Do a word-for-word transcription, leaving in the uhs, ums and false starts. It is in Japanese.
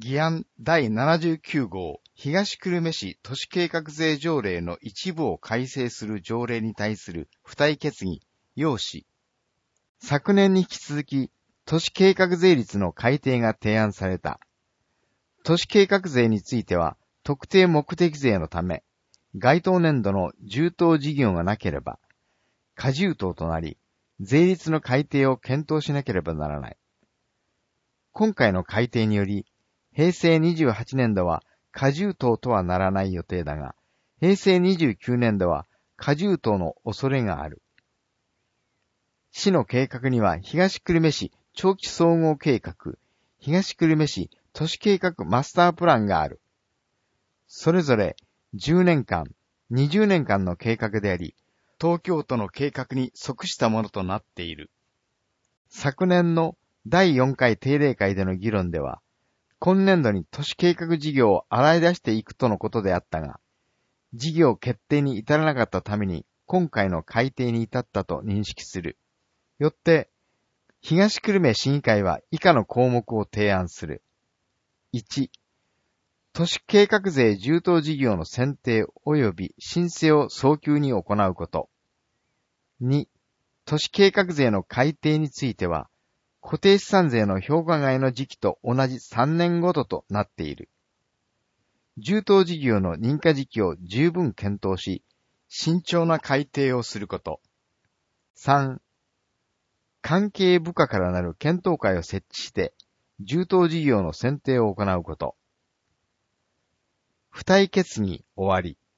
議案だいななじゅうきゅう号東久留米市都市計画税条例の一部を改正する条例に対する付帯決議、要旨。昨年に引き続き、都市計画税率の改定が提案された。都市計画税については、特定目的税のため、該当年度の充当事業がなければ、過充当となり、税率の改定を検討しなければならない。今回の改定により、平成にじゅうはちねん度は過充当とはならない予定だが、平成にじゅうきゅうねん度は過充当の恐れがある。市の計画には東久留米市長期総合計画、東久留米市都市計画マスタープランがある。それぞれじゅうねんかん、にじゅうねんかんの計画であり、東京都の計画に即したものとなっている。昨年のだいよんかい定例会での議論では、今年度に都市計画事業を洗い出していくとのことであったが、事業決定に至らなかったために今回の改定に至ったと認識する。よって、東久留米市議会は以下の項目を提案する。いち、都市計画税充当事業の選定及び申請を早急に行うこと。に、都市計画税の改定については、固定資産税の評価外の時期と同じさんねんごととなっている。充当事業の認可時期を十分検討し、慎重な改定をすること。さん、関係部課からなる検討会を設置して、充当事業の選定を行うこと。付帯決議終わり。